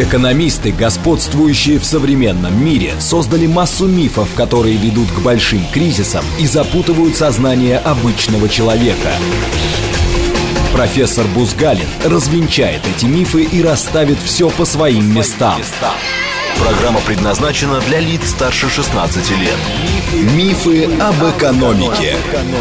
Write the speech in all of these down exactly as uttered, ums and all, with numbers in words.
Экономисты, господствующие в современном мире, создали массу мифов, которые ведут к большим кризисам и запутывают сознание обычного человека. Профессор Бузгалин развенчает эти мифы и расставит все по своим местам. Программа предназначена для лиц старше шестнадцати лет. Мифы об экономике.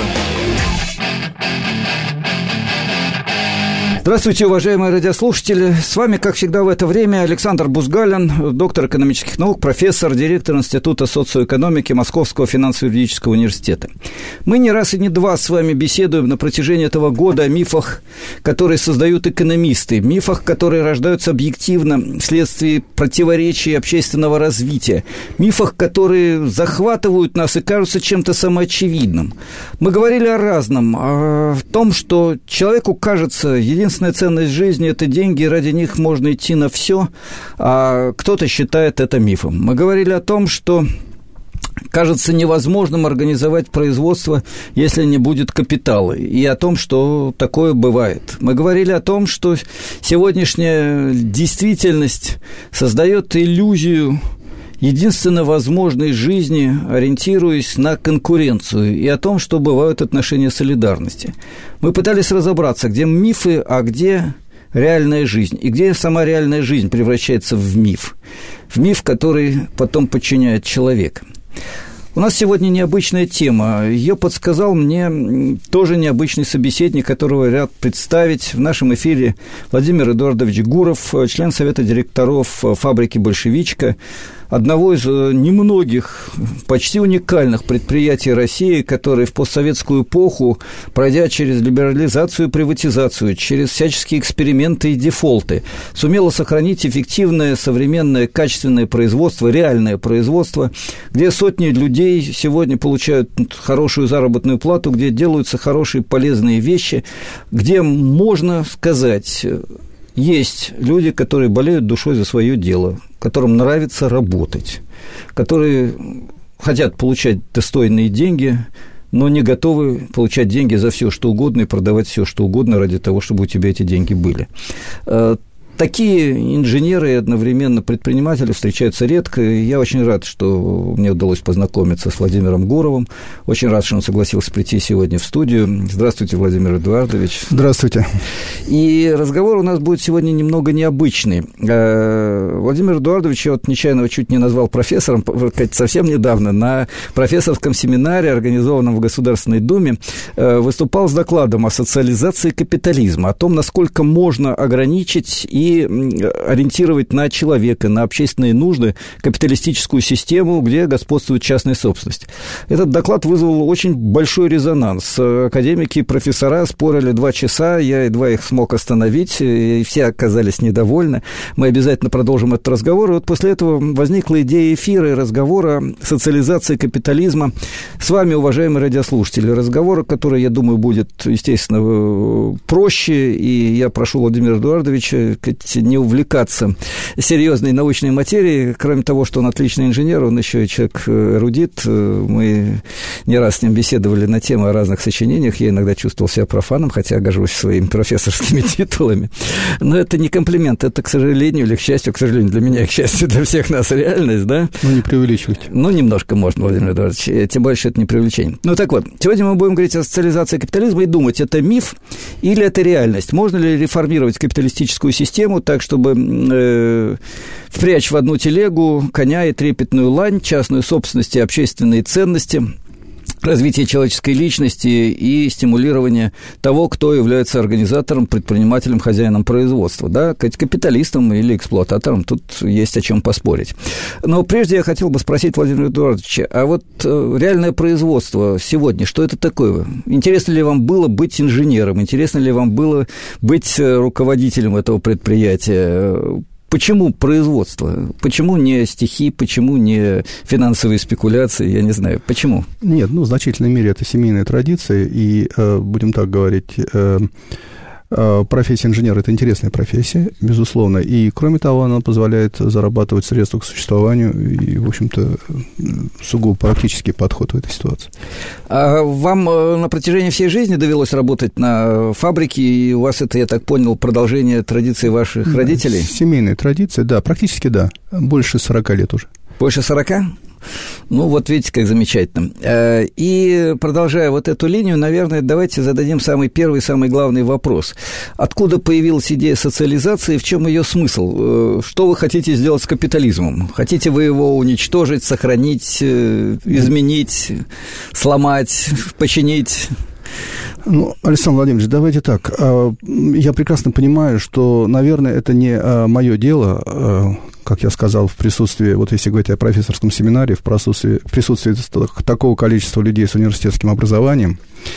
Здравствуйте, уважаемые радиослушатели. С вами, как всегда, в это время Александр Бузгалин, доктор экономических наук, профессор, директор Института социоэкономики Московского финансово-юридического университета. Мы не раз и не два с вами беседуем на протяжении этого года о мифах, которые создают экономисты, мифах, которые рождаются объективно вследствие противоречий общественного развития, мифах, которые захватывают нас и кажутся чем-то самоочевидным. Мы говорили о разном, о том, что человеку кажется единственным Единственная ценность жизни – это деньги, и ради них можно идти на все, а кто-то считает это мифом. Мы говорили о том, что кажется невозможным организовать производство, если не будет капитала, и о том, что такое бывает. Мы говорили о том, что сегодняшняя действительность создает иллюзию единственно возможной жизни, ориентируясь на конкуренцию, и о том, что бывают отношения солидарности. Мы пытались разобраться, где мифы, а где реальная жизнь, и где сама реальная жизнь превращается в миф, в миф, который потом подчиняет человека. У нас сегодня необычная тема. Ее подсказал мне тоже необычный собеседник, которого я рад представить. В нашем эфире Владимир Эдуардович Гуров, член Совета директоров фабрики «Большевичка», одного из немногих, почти уникальных предприятий России, которые в постсоветскую эпоху, пройдя через либерализацию и приватизацию, через всяческие эксперименты и дефолты, сумело сохранить эффективное, современное, качественное производство, реальное производство, где сотни людей сегодня получают хорошую заработную плату, где делаются хорошие, полезные вещи, где, можно сказать, есть люди, которые болеют душой за свое дело, которым нравится работать, которые хотят получать достойные деньги, но не готовы получать деньги за все, что угодно, и продавать все, что угодно ради того, чтобы у тебя эти деньги были. Такие инженеры и одновременно предприниматели встречаются редко, и я очень рад, что мне удалось познакомиться с Владимиром Гуровым. Очень рад, что он согласился прийти сегодня в студию. Здравствуйте, Владимир Эдуардович. Здравствуйте. И разговор у нас будет сегодня немного необычный. Владимир Эдуардович, я вот нечаянно чуть не назвал профессором, совсем недавно на профессорском семинаре, организованном в Государственной Думе, выступал с докладом о социализации капитализма, о том, насколько можно ограничить и ориентировать на человека, на общественные нужды капиталистическую систему, где господствует частная собственность. Этот доклад вызвал очень большой резонанс. Академики и профессора спорили два часа, я едва их смог остановить, и все оказались недовольны. Мы обязательно продолжим этот разговор. И вот после этого возникла идея эфира и разговора социализации капитализма с вами, уважаемые радиослушатели. Разговор, который, я думаю, будет, естественно, проще, и я прошу Владимира Эдуардовича не увлекаться серьезной научной материей. Кроме того, что он отличный инженер, он еще и человек эрудит. Мы не раз с ним беседовали на темы о разных сочинениях. Я иногда чувствовал себя профаном, хотя горжусь своими профессорскими титулами. Но это не комплимент, это, к сожалению, или к счастью, к сожалению, для меня, к счастью, для всех нас реальность, да? Ну, не преувеличивайте. Ну, немножко можно, Владимир Эдуардович, тем более, что это не преувеличение. Ну, так вот, сегодня мы будем говорить о социализации капитализма и думать, это миф или это реальность? Можно ли реформировать капиталистическую систему так, чтобы э, впрячь в одну телегу коня и трепетную лань, частную собственность и общественные ценности, развитие человеческой личности и стимулирование того, кто является организатором, предпринимателем, хозяином производства, да, капиталистом или эксплуататором, тут есть о чем поспорить. Но прежде я хотел бы спросить Владимира Эдуардовича, а вот реальное производство сегодня, что это такое? Интересно ли вам было быть инженером? Интересно ли вам было быть руководителем этого предприятия? Почему производство? Почему не стихи? Почему не финансовые спекуляции? Я не знаю. Почему? Нет, ну, в значительной мере это семейная традиция, и, э, будем так говорить, э, Профессия инженера – это интересная профессия, безусловно, и, кроме того, она позволяет зарабатывать средства к существованию, и, в общем-то, сугубо практический подход в этой ситуации. А вам на протяжении всей жизни довелось работать на фабрике, и у вас это, я так понял, продолжение традиции ваших родителей? Семейная традиция, да, практически да, больше сорока лет уже. Больше сорока? Ну, вот видите, как замечательно. И, продолжая вот эту линию, наверное, давайте зададим самый первый, самый главный вопрос. Откуда появилась идея социализации, в чем ее смысл? Что вы хотите сделать с капитализмом? Хотите вы его уничтожить, сохранить, изменить, сломать, починить? Ну, Александр Владимирович, давайте так. Я прекрасно понимаю, что, наверное, это не мое дело, как я сказал, в присутствии, вот если говорить о профессорском семинаре, в присутствии, в присутствии такого количества людей с университетским образованием,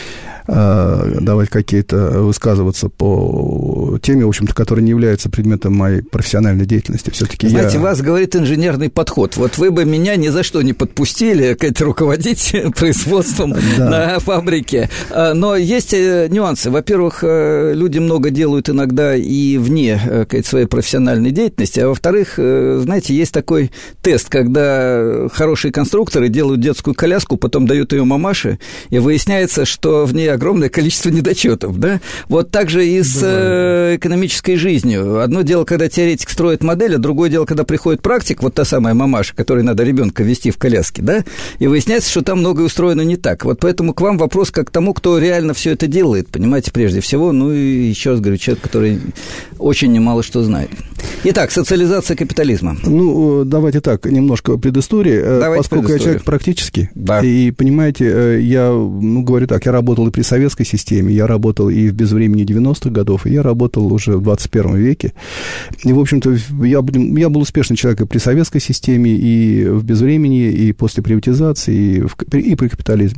давать какие-то, высказываться по теме, в общем-то, которая не является предметом моей профессиональной деятельности. Все-таки Знаете, я... вас говорит инженерный подход. Вот вы бы меня ни за что не подпустили руководить производством да. на фабрике. Но есть нюансы. Во-первых, люди много делают иногда и вне своей профессиональной деятельности, а во-вторых, знаете, есть такой тест, когда хорошие конструкторы делают детскую коляску, потом дают ее мамаше, и выясняется, что в ней огромное количество недочетов, да? Вот так же и с э, экономической жизнью. Одно дело, когда теоретик строит модель, а другое дело, когда приходит практик, вот та самая мамаша, которой надо ребенка вести в коляске, да? И выясняется, что там многое устроено не так. Вот поэтому к вам вопрос как к тому, кто реально все это делает, понимаете, прежде всего. Ну и еще раз говорю, человек, который очень немало что знает. Итак, социализация капитализма. Ну, давайте так, немножко предыстории. Давайте Поскольку предысторию. я человек практический, да. и, понимаете, я, ну, говорю так, я работал и при советской системе, я работал и в безвремени девяностых годов, и я работал уже в двадцать первом веке. И, в общем-то, я, я был успешный человек и при советской системе, и в безвремени, и после приватизации, и, в, и при капитализме.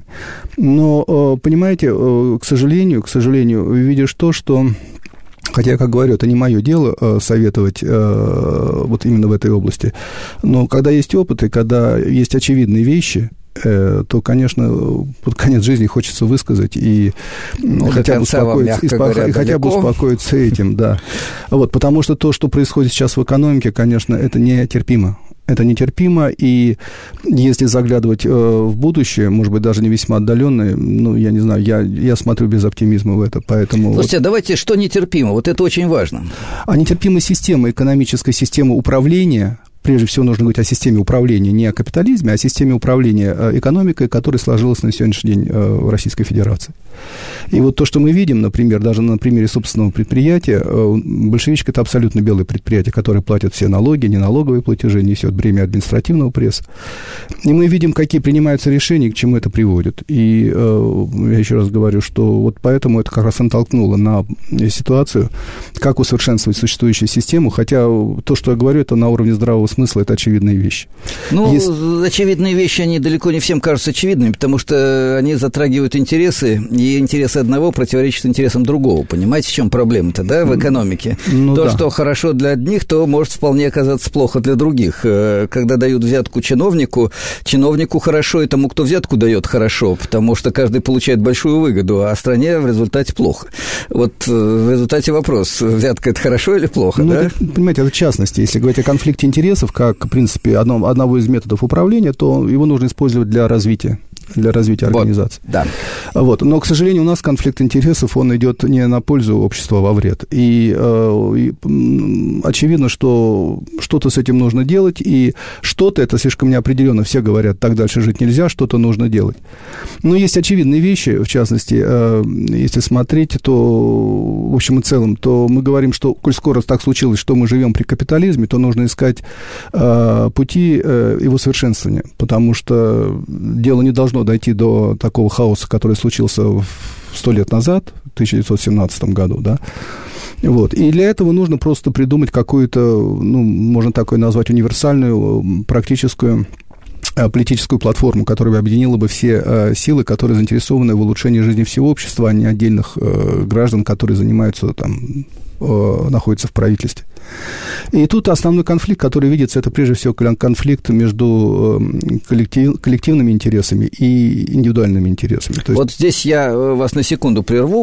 Но, понимаете, к сожалению, к сожалению, видишь то, что... Хотя, как говорю, это не мое дело советовать вот именно в этой области. Но когда есть опыт, и когда есть очевидные вещи, то, конечно, под конец жизни хочется высказать и, ну, хотя, бы успокоиться, и, говоря, и хотя бы успокоиться этим, да. Вот, потому что то, что происходит сейчас в экономике, конечно, это нетерпимо. Это нетерпимо, и если заглядывать в будущее, может быть, даже не весьма отдаленное, ну, я не знаю, я, я смотрю без оптимизма в это, поэтому... Слушайте, вот... давайте, что нетерпимо? Вот это очень важно. А нетерпима система, экономическая система управления... Прежде всего, нужно говорить о системе управления, не о капитализме, а о системе управления экономикой, которая сложилась на сегодняшний день в Российской Федерации. И вот то, что мы видим, например, даже на примере собственного предприятия, большевичка – это абсолютно белое предприятие, которое платит все налоги, неналоговые платежи, несет бремя административного пресса. И мы видим, какие принимаются решения, к чему это приводит. И я еще раз говорю, что вот поэтому это как раз натолкнуло на ситуацию, как усовершенствовать существующую систему, хотя то, что я говорю, это на уровне здравого смысла, это очевидные вещи. Ну, Есть... очевидные вещи, они далеко не всем кажутся очевидными, потому что они затрагивают интересы, и интересы одного противоречат интересам другого. Понимаете, в чем проблема-то, да, в экономике? Ну, то, да. что хорошо для одних, то может вполне оказаться плохо для других. Когда дают взятку чиновнику, чиновнику хорошо, и тому, кто взятку дает, хорошо, потому что каждый получает большую выгоду, а стране в результате плохо. Вот в результате вопрос, взятка – это хорошо или плохо, ну, да? Это, понимаете, это в частности, если говорить о конфликте интересов, как, в принципе, одно, одного из методов управления, то его нужно использовать для развития, для развития вот, организации. Да. Вот. Но, к сожалению, у нас конфликт интересов, он идет не на пользу обществу, а во вред. И, э, и очевидно, что что-то с этим нужно делать, и что-то, это слишком неопределенно, все говорят, так дальше жить нельзя, что-то нужно делать. Но есть очевидные вещи, в частности, э, если смотреть, то, в общем и целом, то мы говорим, что, коль скоро так случилось, что мы живем при капитализме, то нужно искать э, пути э, его совершенствования, потому что дело не должно дойти до такого хаоса, который случился сто лет назад, в тысяча девятьсот семнадцатом году, да. Вот. И для этого нужно просто придумать какую-то, ну, можно такое назвать, универсальную, практическую политическую платформу, которая бы объединила бы все э, силы, которые заинтересованы в улучшении жизни всего общества, а не отдельных э, граждан, которые занимаются там, находится в правительстве. И тут основной конфликт, который видится, это прежде всего конфликт между коллектив, коллективными интересами и индивидуальными интересами. То есть... Вот здесь я вас на секунду прерву.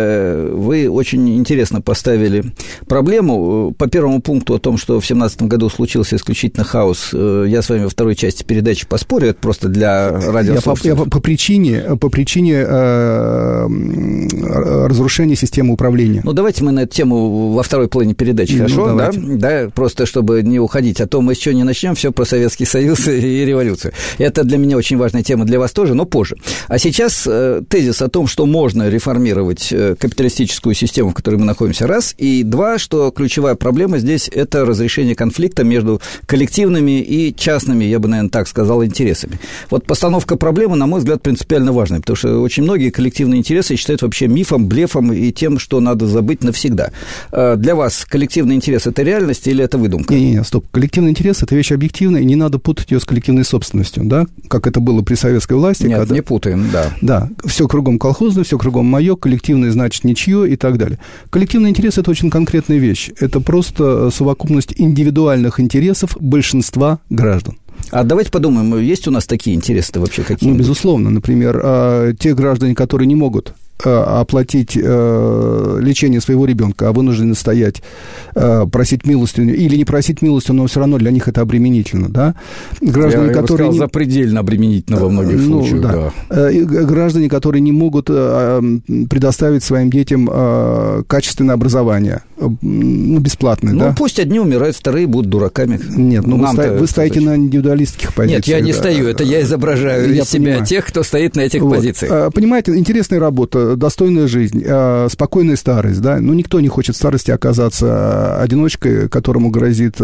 Вы очень интересно поставили проблему. По первому пункту о том, что в семнадцатом году случился исключительно хаос, я с вами во второй части передачи поспорю, это просто для радиослушателей. Я по, я по причине, по причине э, разрушения системы управления. Ну, давайте мы на эту тему во второй половине передачи, хорошо? Ну, да? Да, просто чтобы не уходить. А то мы еще не начнем все про Советский Союз и революцию. Это для меня очень важная тема, для вас тоже, но позже. А сейчас э, тезис о том, что можно реформировать э, капиталистическую систему, в которой мы находимся, раз. И два, что ключевая проблема здесь – это разрешение конфликта между коллективными и частными, я бы, наверное, так сказал, интересами. Вот постановка проблемы, на мой взгляд, принципиально важная, потому что очень многие коллективные интересы считают вообще мифом, блефом и тем, что надо забыть навсегда. Для вас коллективный интерес – это реальность или это выдумка? Не-не-не, стоп. Коллективный интерес – это вещь объективная, и не надо путать ее с коллективной собственностью, да, как это было при советской власти. Нет, когда... не путаем, да. Да, все кругом колхозное, все кругом мое, коллективное значит ничье и так далее. Коллективный интерес – это очень конкретная вещь. Это просто совокупность индивидуальных интересов большинства граждан. А давайте подумаем, есть у нас такие интересы вообще какие-нибудь? Ну, безусловно. Например, те граждане, которые не могут оплатить э, лечение своего ребенка, а вынуждены стоять, э, просить милостыню, или не просить милостыню, но все равно для них это обременительно, да? Граждане, я, которые... Я бы сказал, запредельно обременительно во многих ну, случаях, да. да. Граждане, которые не могут э, предоставить своим детям э, качественное образование, ну, бесплатное, ну, да? Ну, пусть одни умирают, вторые будут дураками. Нет, ну, вы, ста... вы стоите на индивидуалистских позициях. Нет, я не да. стою, это я изображаю я из себя понимаю. Тех, кто стоит на этих вот. позициях. Понимаете, интересная работа, достойная жизнь, спокойная старость, да, ну, никто не хочет в старости оказаться одиночкой, которому грозит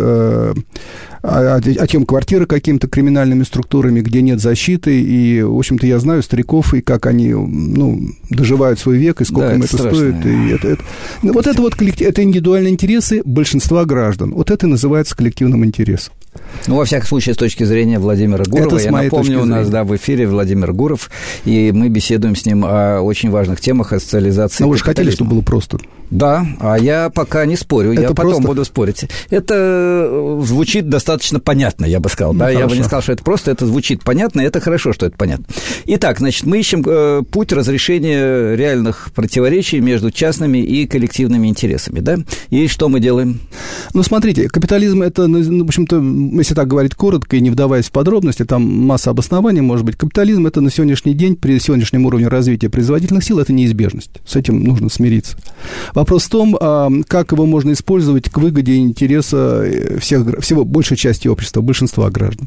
отъем квартиры какими-то криминальными структурами, где нет защиты, и, в общем-то, я знаю стариков, и как они, ну, доживают свой век, и сколько да, им это, это стоит. И это, это... Вот это вот коллектив... это индивидуальные интересы большинства граждан. Вот это и называется коллективным интересом. Ну, во всяком случае, с точки зрения Владимира Гурова, я напомню, у нас да, в эфире Владимир Гуров, и мы беседуем с ним о очень важных темах, о социализации. Но вы же хотели, чтобы было просто. Да, а я пока не спорю, это я потом просто... буду спорить. Это звучит достаточно понятно, я бы сказал. Ну, да? Я бы не сказал, что это просто, это звучит понятно, и это хорошо, что это понятно. Итак, значит, мы ищем э, путь разрешения реальных противоречий между частными и коллективными интересами, да? И что мы делаем? Ну, смотрите, капитализм – это, ну, в общем-то, если так говорить коротко и не вдаваясь в подробности, там масса обоснований, может быть. Капитализм – это на сегодняшний день, при сегодняшнем уровне развития производительных сил, это неизбежность. С этим нужно смириться. Вопрос в том, как его можно использовать к выгоде интереса всех, всего большей части общества, большинства граждан.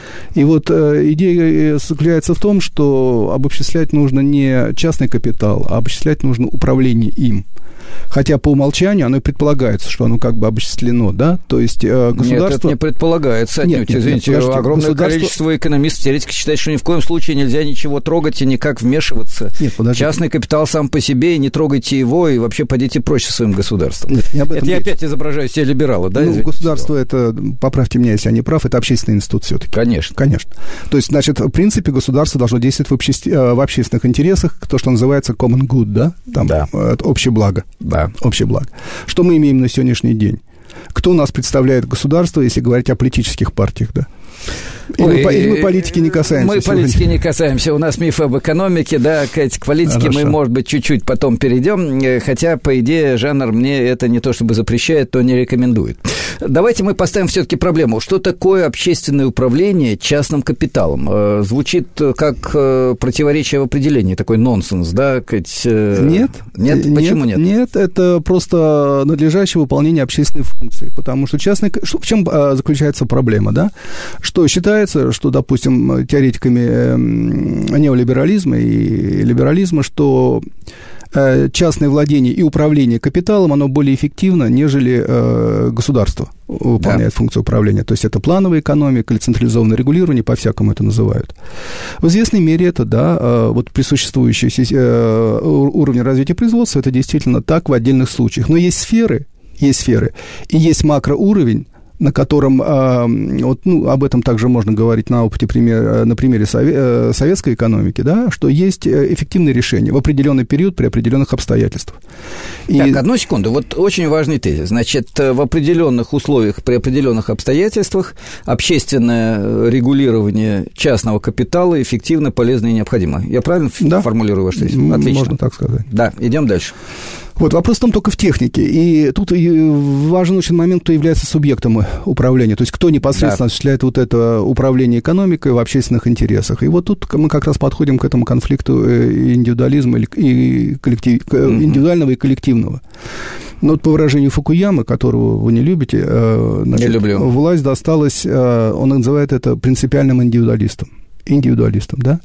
И вот идея заключается в том, что обобществлять нужно не частный капитал, а обобществлять нужно управление им. Хотя по умолчанию оно и предполагается, что оно как бы обобществлено, да? То есть государство... Нет, это не предполагается. Нет, нет, извините, нет, огромное государство... количество экономистов, теоретиков считает, что ни в коем случае нельзя ничего трогать и никак вмешиваться. Нет, частный капитал сам по себе, и не трогайте его, и вообще пойдите прочь со своим государством. Нет, не об этом это я опять изображаю себя либерала, да? Ну, государство это, поправьте меня, если я не прав, это общественный институт все-таки. Конечно. Конечно. То есть, значит, в принципе, государство должно действовать в, обще... в общественных интересах, то, что называется common good, да? Там, да. Общее благо. Да. Общее благо. Что мы имеем на сегодняшний день? Кто у нас представляет государство, если говорить о политических партиях, да? Или, Ой, мы, или мы политики не касаемся? Мы сегодня? политики не касаемся. У нас миф об экономике, да, к политике Хорошо. Мы, может быть, чуть-чуть потом перейдем, хотя, по идее, жанр мне это не то чтобы запрещает, то не рекомендует. Давайте мы поставим все-таки проблему. Что такое общественное управление частным капиталом? Звучит как противоречие в определении, такой нонсенс, да? Нет. Нет? Почему нет? Нет, это просто надлежащее выполнение общественной функции, потому что частный... В чем заключается проблема, да? Что считается, что, допустим, теоретиками неолиберализма и либерализма, что частное владение и управление капиталом, оно более эффективно, нежели э, государство выполняет да. функцию управления. То есть это плановая экономика или централизованное регулирование, по-всякому это называют. В известной мере это, да, э, вот при существующем э, уровне развития производства это действительно так в отдельных случаях. Но есть сферы, есть сферы, и есть макроуровень, на котором, вот, ну, об этом также можно говорить на опыте, пример, на примере советской экономики, да, что есть эффективные решения в определенный период при определенных обстоятельствах. И... Так, одну секунду, вот очень важный тезис. Значит, в определенных условиях, при определенных обстоятельствах общественное регулирование частного капитала эффективно, полезно и необходимо. Я правильно да. формулирую ваш тезис? Отлично. Можно так сказать. Да, идем дальше. Вот, вопрос в том только в технике. И тут важен очень момент, кто является субъектом управления, то есть кто непосредственно да. осуществляет вот это управление экономикой в общественных интересах. И вот тут мы как раз подходим к этому конфликту индивидуализма и коллектив... mm-hmm. индивидуального и коллективного. Но вот по выражению Фукуямы, которого вы не любите, значит, не люблю. Власть досталась, он называет это принципиальным индивидуалистом. индивидуалистом, да.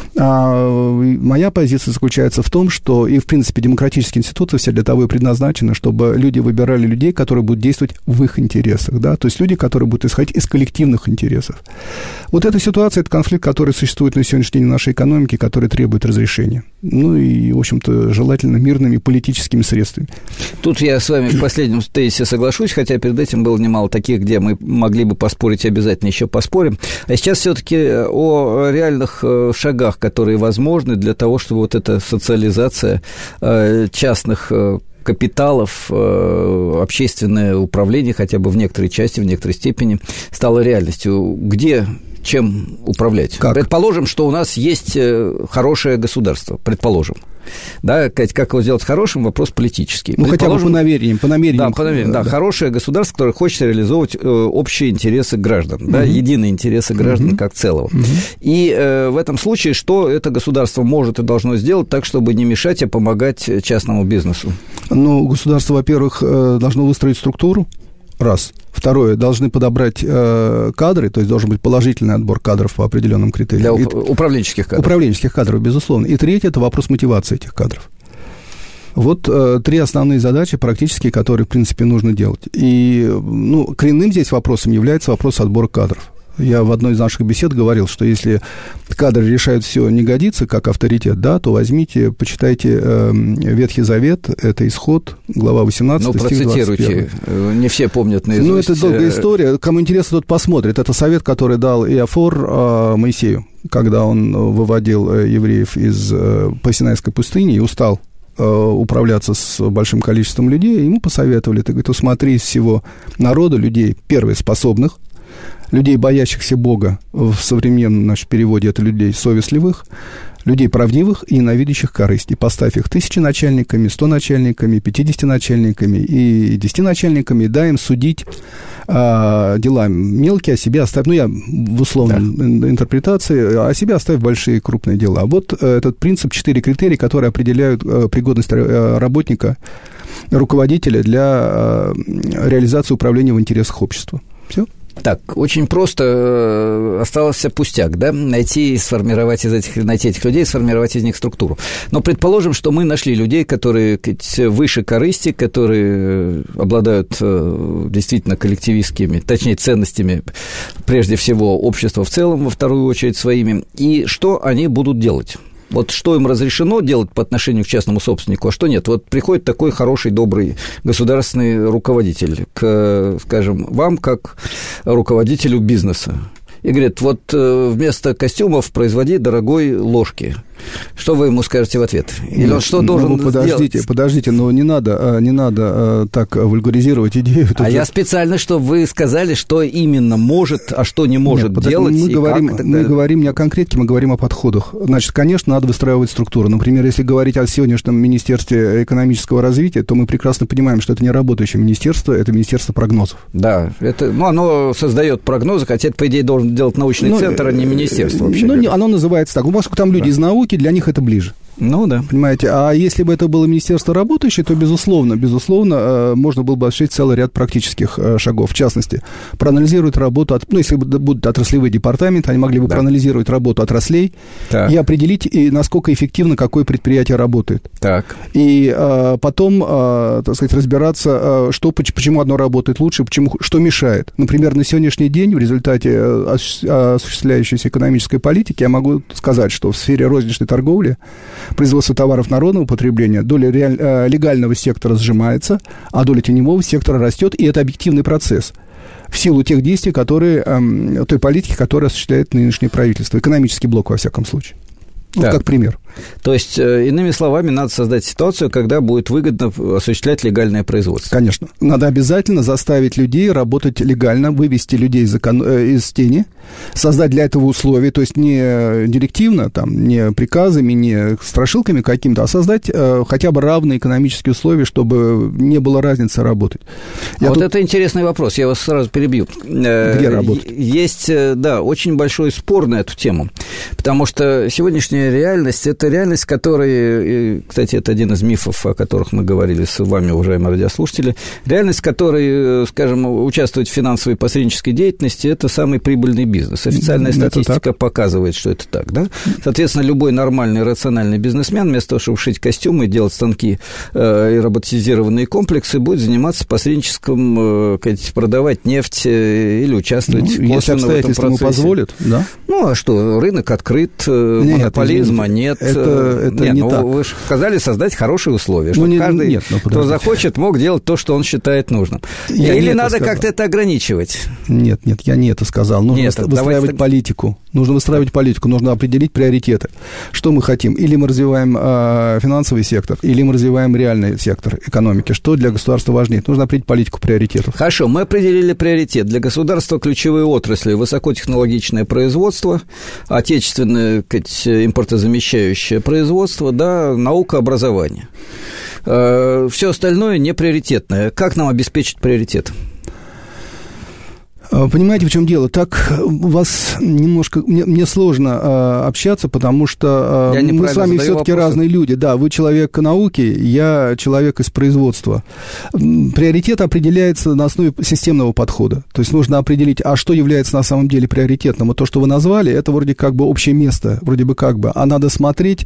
А моя позиция заключается в том, что и, в принципе, демократические институты все для того и предназначены, чтобы люди выбирали людей, которые будут действовать в их интересах, да, то есть люди, которые будут исходить из коллективных интересов. Вот эта ситуация, это конфликт, который существует на сегодняшний день в нашей экономике, который требует разрешения. Ну и, в общем-то, желательно мирными политическими средствами. Тут я с вами в последнем тезисе соглашусь, хотя перед этим было немало таких, где мы могли бы поспорить, обязательно еще поспорим. А сейчас все-таки о о реальных шагах, которые возможны для того, чтобы вот эта социализация частных капиталов, общественное управление хотя бы в некоторой части, в некоторой степени стало реальностью. Где, чем управлять? Как? Предположим, что у нас есть хорошее государство, предположим. Да, как его сделать хорошим, вопрос политический. Ну, хотя бы по намерениям. По намерениям. Да, по намерениям, да, да. Хорошее государство, которое хочет реализовывать э, общие интересы граждан, угу. да, единые интересы граждан угу. как целого. Угу. И э, в этом случае что это государство может и должно сделать так, чтобы не мешать, а помогать частному бизнесу? Ну, государство, во-первых, должно выстроить структуру. Раз. Второе, должны подобрать э, кадры, то есть должен быть положительный отбор кадров по определенным критериям. Для уп- управленческих кадров. Управленческих кадров, безусловно. И третье, это вопрос мотивации этих кадров. Вот э, три основные задачи практически, которые, в принципе, нужно делать. И, ну, коренным здесь вопросом является вопрос отбора кадров. Я в одной из наших бесед говорил, что если кадры решают все, не годится как авторитет, да, то возьмите, почитайте э, Ветхий Завет, это Исход, глава восемнадцатая, ну, стих двадцать первый. Не все помнят наизусть. Ну, это долгая история. Кому интересно, тот посмотрит. Это совет, который дал Иофор э, Моисею, когда он выводил евреев из э, Синайской пустыни и устал управляться с большим количеством людей, ему посоветовали, ты говорит, усмотри из всего народа людей, первые, способных, людей, боящихся Бога, в современном нашем переводе это людей совестливых, людей правдивых и ненавидящих корысть. И поставь их тысячи начальниками, сто начальниками, пятидесяти начальниками и десяти начальниками, и дай им судить а, дела мелкие, а себе оставь, ну, я в условной да. интерпретации, а себе оставь большие крупные дела. Вот этот принцип, четыре критерия, которые определяют пригодность работника, руководителя для реализации управления в интересах общества. Все. Так, очень просто остался пустяк, да, найти и сформировать из этих, найти этих людей, сформировать из них структуру. Но предположим, что мы нашли людей, которые выше корысти, которые обладают действительно коллективистскими, точнее, ценностями, прежде всего, общества в целом, во вторую очередь, своими, и что они будут делать? Вот что им разрешено делать по отношению к частному собственнику, а что нет? Вот приходит такой хороший, добрый государственный руководитель к, скажем, вам, как руководителю бизнеса, и говорит, вот вместо костюмов производи дорогой ложки. Что вы ему скажете в ответ? Или он что должен ну, подождите, сделать? Подождите, но не надо, не надо так вульгаризировать идею. А же... я специально, чтобы вы сказали, что именно может, а что не может Нет, делать. Мы, и говорим, как, мы говорим не о конкретике, мы говорим о подходах. Значит, конечно, надо выстраивать структуру. Например, если говорить о сегодняшнем Министерстве экономического развития, то мы прекрасно понимаем, что это не работающее министерство, это министерство прогнозов. Да, это, ну, оно создает прогнозы, хотя это, по идее, должен делать научный ну, центр, а не министерство вообще. Ну, оно называется так. Поскольку там люди да. из науки, для них это ближе. Ну, да. Понимаете, а если бы это было министерство работающее, то, безусловно, безусловно, можно было бы осуществить целый ряд практических шагов. В частности, проанализировать работу, от, ну, если будут отраслевые департаменты, они могли бы да. проанализировать работу отраслей так. и определить, насколько эффективно какое предприятие работает. Так. И а, потом, а, так сказать, разбираться, а, что, почему одно работает лучше, почему, что мешает. Например, на сегодняшний день в результате осуществляющейся экономической политики я могу сказать, что в сфере розничной торговли производство товаров народного потребления, доля реаль, легального сектора сжимается, а доля теневого сектора растет, и это объективный процесс. в силу тех действий, которые, э, той политики, которую осуществляет нынешнее правительство, экономический блок, во всяком случае. Вот как пример. То есть, иными словами, надо создать ситуацию, когда будет выгодно осуществлять легальное производство. Конечно. Надо обязательно заставить людей работать легально, вывести людей из, экон... из тени, создать для этого условия, то есть не директивно, там, не приказами, не страшилками какими-то, а создать э, хотя бы равные экономические условия, чтобы не было разницы работать. А вот тут... это интересный вопрос, я вас сразу перебью. Где работать? Есть, да, очень большой спор на эту тему, потому что сегодняшняя реальность – это реальность, которая, кстати, это один из мифов, о которых мы говорили с вами, уважаемые радиослушатели, реальность, которой, скажем, участвовать в финансовой посреднической деятельности – это самый прибыльный бизнес. Официальная статистика показывает, что это так, да? Соответственно, любой нормальный, рациональный бизнесмен, вместо того, чтобы шить костюмы, делать станки э, и роботизированные комплексы, будет заниматься посредническим, э, продавать нефть э, или участвовать ну, косвенно в этом процессе. Ему позволят, да? Ну, а что, рынок открыт, нет, монополизма нет. Это, это нет, не ну, так. Вы же сказали создать хорошие условия, чтобы ну, каждый, нет, ну, кто захочет, мог делать то, что он считает нужным. Я Или надо как-то это ограничивать? Нет, нет, я не это сказал. Нужно нет, выстраивать давайте... политику. Нужно выстраивать политику, нужно определить приоритеты. Что мы хотим? Или мы развиваем э, финансовый сектор, или мы развиваем реальный сектор экономики. Что для государства важнее? Нужно определить политику приоритетов. Хорошо, мы определили приоритет. Для государства ключевые отрасли: высокотехнологичное производство, отечественное, сказать, импортозамещающее производство, да, наука, образование. Э, все остальное не приоритетное. Как нам обеспечить приоритет? Понимаете, в чем дело? Так у вас немножко... Мне, мне сложно э, общаться, потому что э, мы с вами все-таки разные люди. Да, вы человек науки, я человек из производства. Приоритет определяется на основе системного подхода. То есть нужно определить, а что является на самом деле приоритетным. Вот то, что вы назвали, это вроде как бы общее место, вроде бы как бы. А надо смотреть,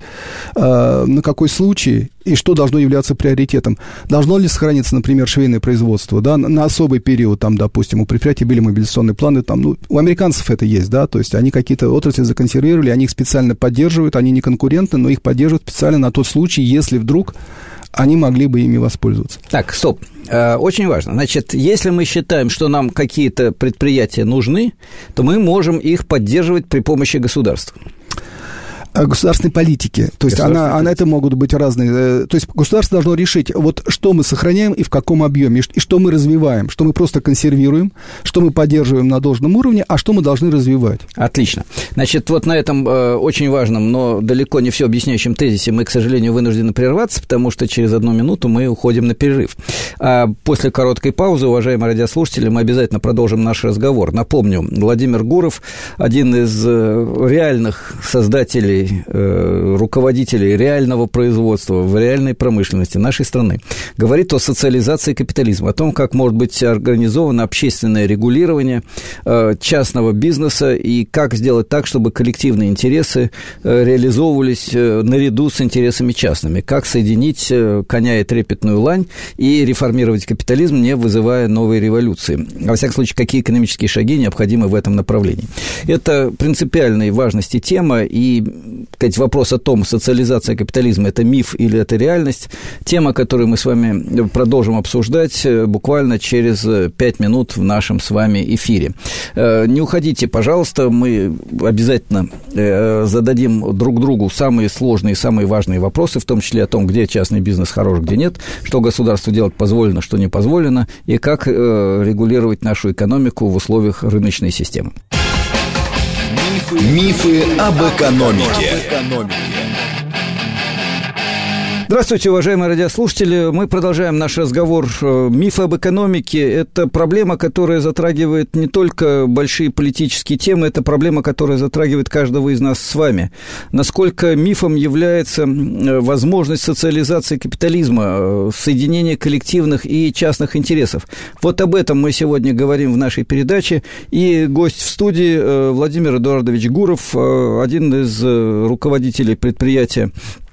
э, на какой случай и что должно являться приоритетом. Должно ли сохраниться, например, швейное производство, да, на, на особый период, там, допустим, у предприятий были мобилизационные планы, там, ну, у американцев это есть, да, то есть они какие-то отрасли законсервировали, они их специально поддерживают, они не конкурентны, но их поддерживают специально на тот случай, если вдруг они могли бы ими воспользоваться. Так, стоп. Очень важно. Значит, если мы считаем, что нам какие-то предприятия нужны, то мы можем их поддерживать при помощи государства. Государственной политики. То есть она, она, это могут быть разные. То есть государство должно решить, вот что мы сохраняем и в каком объеме, и что мы развиваем, что мы просто консервируем, что мы поддерживаем на должном уровне, а что мы должны развивать. Отлично. Значит, вот на этом э, очень важном, но далеко не все объясняющем тезисе мы, к сожалению, вынуждены прерваться, потому что через одну минуту мы уходим на перерыв. А после короткой паузы, уважаемые радиослушатели, мы обязательно продолжим наш разговор. Напомню, Владимир Гуров, один из э, реальных создателей, руководителей реального производства в реальной промышленности нашей страны, говорит о социализации капитализма, о том, как может быть организовано общественное регулирование частного бизнеса и как сделать так, чтобы коллективные интересы реализовывались наряду с интересами частными, как соединить коня и трепетную лань и реформировать капитализм, не вызывая новой революции. Во всяком случае, какие экономические шаги необходимы в этом направлении. Это принципиальной важности тема, и сказать, вопрос о том, социализация капитализма – это миф или это реальность, тема, которую мы с вами продолжим обсуждать буквально через пять минут в нашем с вами эфире. Не уходите, пожалуйста, мы обязательно зададим друг другу самые сложные, самые важные вопросы, в том числе о том, где частный бизнес хорош, где нет, что государству делать позволено, что не позволено, и как регулировать нашу экономику в условиях рыночной системы. Мифы об экономике. Здравствуйте, уважаемые радиослушатели. Мы продолжаем наш разговор. Мифы об экономике – это проблема, которая затрагивает не только большие политические темы, это проблема, которая затрагивает каждого из нас с вами. Насколько мифом является возможность социализации капитализма, соединения коллективных и частных интересов. Вот об этом мы сегодня говорим в нашей передаче. И гость в студии Владимир Эдуардович Гуров, один из руководителей предприятия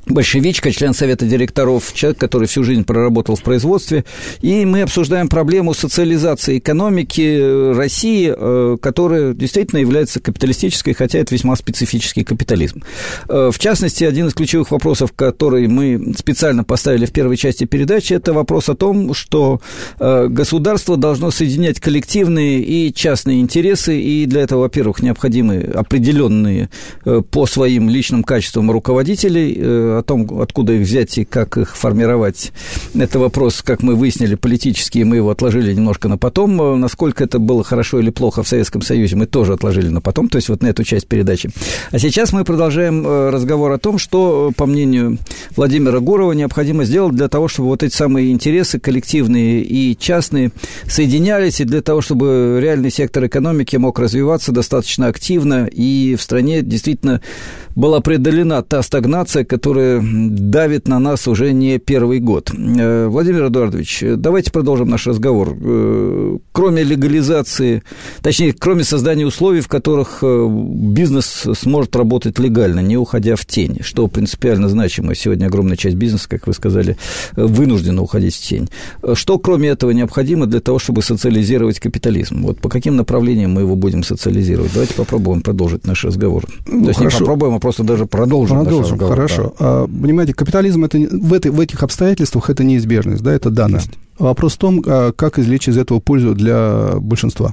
большевичка, член совета директоров, человек, который всю жизнь проработал в производстве, и мы обсуждаем проблему социализации экономики России, которая действительно является капиталистической, хотя это весьма специфический капитализм. В частности, один из ключевых вопросов, который мы специально поставили в первой части передачи, это вопрос о том, что государство должно соединять коллективные и частные интересы, и для этого, во-первых, необходимы определенные по своим личным качествам руководителей. О том, откуда их взять и как их формировать, это вопрос, как мы выяснили, политический, мы его отложили немножко на потом. Насколько это было хорошо или плохо в Советском Союзе, мы тоже отложили на потом, то есть вот на эту часть передачи. А сейчас мы продолжаем разговор о том, что, по мнению Владимира Гурова, необходимо сделать для того, чтобы вот эти самые интересы коллективные и частные соединялись, и для того, чтобы реальный сектор экономики мог развиваться достаточно активно, и в стране действительно была преодолена та стагнация, которая давит на нас уже не первый год. Владимир Эдуардович, давайте продолжим наш разговор. Кроме легализации, точнее, кроме создания условий, в которых бизнес сможет работать легально, не уходя в тень, что принципиально значимо. Сегодня огромная часть бизнеса, как вы сказали, вынуждена уходить в тень. Что, кроме этого, необходимо для того, чтобы социализировать капитализм? Вот по каким направлениям мы его будем социализировать? Давайте попробуем продолжить наш разговор. Ну, То есть хорошо. не попробуем, а просто даже продолжим. Продолжим, хорошо. Да. Понимаете, капитализм это, в, этой, в этих обстоятельствах это неизбежность, да, это данность. Да. Вопрос в том, как извлечь из этого пользу для большинства.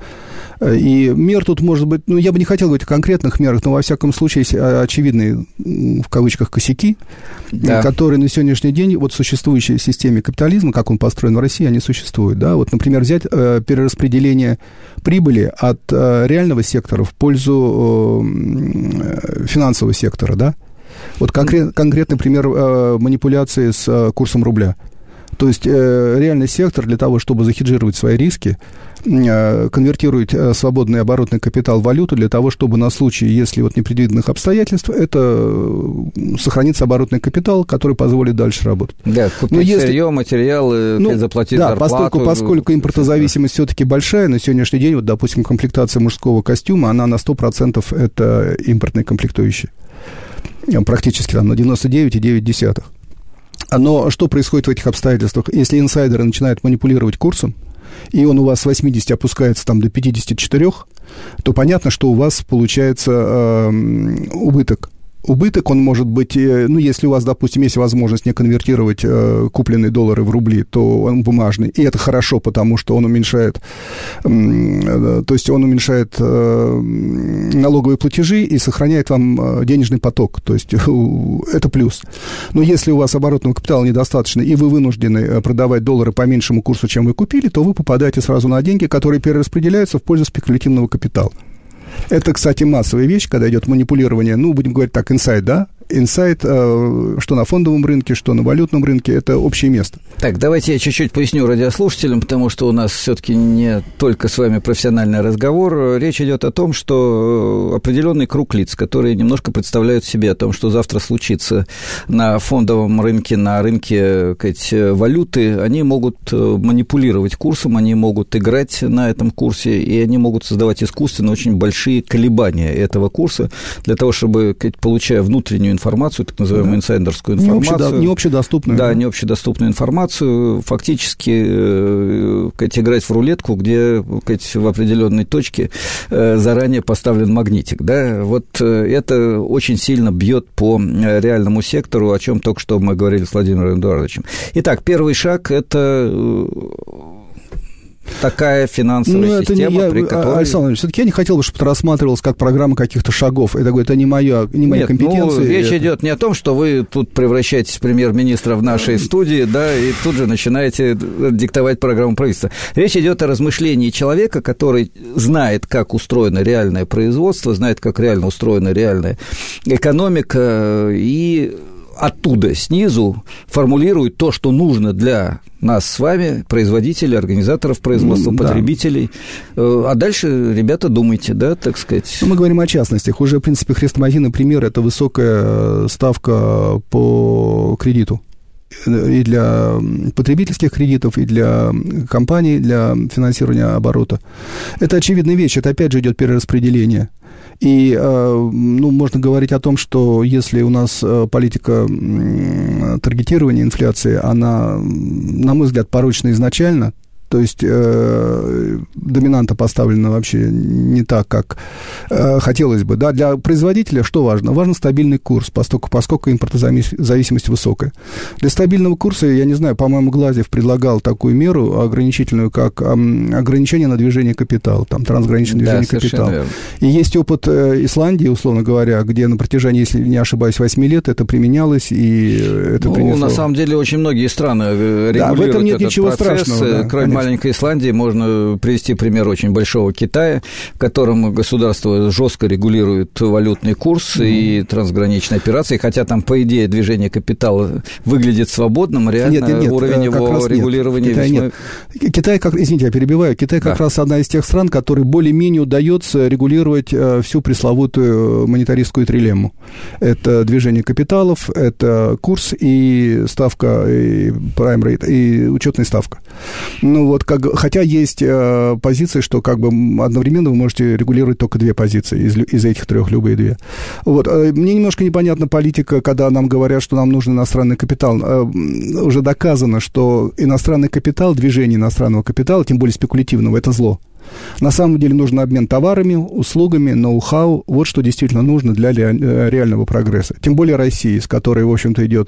И мер тут может быть, ну, я бы не хотел говорить о конкретных мерах, но, во всяком случае, есть очевидные, в кавычках, косяки, да. которые на сегодняшний день, вот в существующей системе капитализма, как он построен в России, они существуют, да, вот, например, взять э, перераспределение прибыли от э, реального сектора в пользу э, финансового сектора, да, вот конкрет, конкретный пример э, манипуляции с э, курсом рубля. То есть э, реальный сектор для того, чтобы захеджировать свои риски, э, конвертирует э, свободный оборотный капитал в валюту для того, чтобы на случай, если вот непредвиденных обстоятельств, это э, сохранится оборотный капитал, который позволит дальше работать. Да, купить если, сырье, материалы, ну, заплатить да, зарплату. Поскольку, поскольку импортозависимость все-таки большая, на сегодняшний день, вот, допустим, комплектация мужского костюма, она на сто процентов это импортные комплектующие. Практически там на девяносто девять целых девять десятых. Но что происходит в этих обстоятельствах? Если инсайдеры начинают манипулировать курсом, и он у вас с восьмидесяти опускается там, до пятидесяти четырёх, то понятно, что у вас получается э, убыток. Убыток, он может быть, ну, если у вас, допустим, есть возможность не конвертировать э, купленные доллары в рубли, то он бумажный, и это хорошо, потому что он уменьшает, э, то есть он уменьшает э, налоговые платежи и сохраняет вам денежный поток, то есть э, это плюс. Но если у вас оборотного капитала недостаточно, и вы вынуждены продавать доллары по меньшему курсу, чем вы купили, то вы попадаете сразу на деньги, которые перераспределяются в пользу спекулятивного капитала. Это, кстати, массовая вещь, когда идет манипулирование, ну, будем говорить так, инсайд, да? Инсайд, э, что на фондовом рынке, что на валютном рынке, это общее место. Так, давайте я чуть-чуть поясню радиослушателям, потому что у нас все-таки не только с вами профессиональный разговор. Речь идет о том, что определенный круг лиц, которые немножко представляют себе о том, что завтра случится на фондовом рынке, на рынке, сказать, валюты, они могут манипулировать курсом, они могут играть на этом курсе, и они могут создавать искусственно очень большие колебания этого курса для того, чтобы, сказать, получая внутреннюю информацию, так называемую да. инсайдерскую информацию. Не общедоступную. Да, не общедоступную информацию, фактически сказать, играть в рулетку, где сказать, в определенной точке заранее поставлен магнитик. Да? Вот это очень сильно бьет по реальному сектору, о чем только что мы говорили с Владимиром Эдуардовичем. Итак, первый шаг – это такая финансовая ну, система, я, при которой... Александр, все-таки я не хотел бы, чтобы это рассматривалось как программа каких-то шагов. Это, это не моя, не моя Нет, компетенция. Ну, речь это... идет не о том, что вы тут превращаетесь в премьер-министра в нашей студии, да, и тут же начинаете диктовать программу правительства. Речь идет о размышлении человека, который знает, как устроено реальное производство, знает, как реально устроена реальная экономика, и оттуда, снизу, формулирует то, что нужно для нас с вами, производителей, организаторов производства, да. потребителей. А дальше, ребята, думайте, да, так сказать. Мы говорим о частностях. Уже, в принципе, хрестоматийный пример – это высокая ставка по кредиту. и для потребительских кредитов, и для компаний, для финансирования оборота. Это очевидная вещь, это опять же идет перераспределение. И, ну, можно говорить о том, что если у нас политика таргетирования инфляции, она, на мой взгляд, порочна изначально, то есть э, доминанта поставлена вообще не так, как э, хотелось бы. Да? Для производителя что важно? Важен стабильный курс, поскольку, поскольку импортозависимость высокая. Для стабильного курса, я не знаю, по-моему, Глазьев предлагал такую меру ограничительную, как э, ограничение на движение капитала, там, трансграничное движение да, капитала. Верно. И есть опыт э, Исландии, условно говоря, где на протяжении, если не ошибаюсь, восьми лет это применялось, и это ну, принесло... на самом деле, очень многие страны регулируют да, в этом нет этот ничего процесс. Страшного. Да, кроме маленькой Исландии можно привести пример очень большого Китая, в котором государство жестко регулирует валютный курс mm. и трансграничные операции, хотя там, по идее, движение капитала выглядит свободным, реально нет, нет, нет, уровень его регулирования Китай весьма... нет. Китай, как, извините, я перебиваю, Китай как да. раз одна из тех стран, которой более-менее удается регулировать всю пресловутую монетаристскую трилемму. Это движение капиталов, это курс и ставка, и prime rate, и учетная ставка. Ну вот, как хотя есть э, позиции, что как бы одновременно вы можете регулировать только две позиции, из, из этих трех любые две. Вот. Э, мне немножко непонятна политика, когда нам говорят, что нам нужен иностранный капитал. Э, уже доказано, что иностранный капитал, движение иностранного капитала, тем более спекулятивного, это зло. На самом деле нужен обмен товарами, услугами, ноу-хау. Вот что действительно нужно для реального прогресса. Тем более России, с которой, в общем-то, идет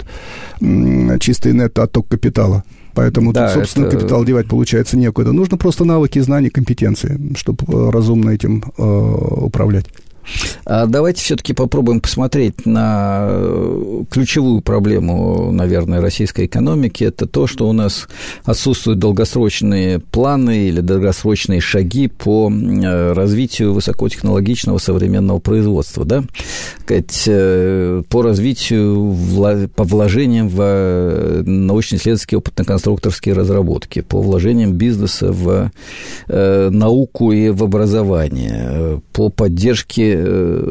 чистый нет-отток капитала. Поэтому да, тут, собственно, это... капитал девать, получается, некуда. Нужно просто навыки, знания, компетенции, чтобы разумно этим э, управлять. А давайте все-таки попробуем посмотреть на ключевую проблему, наверное, российской экономики. Это то, что у нас отсутствуют долгосрочные планы или долгосрочные шаги по развитию высокотехнологичного современного производства, да? По развитию, по вложениям в научно-исследовательские опытно-конструкторские разработки, по вложениям бизнеса в науку и в образование, по поддержке